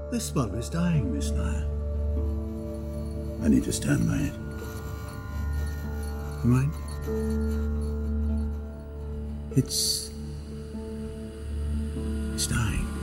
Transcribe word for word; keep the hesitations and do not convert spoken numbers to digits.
This bulb is dying, Miss Nair. I need to stand by it. You mind? It's... It's dying.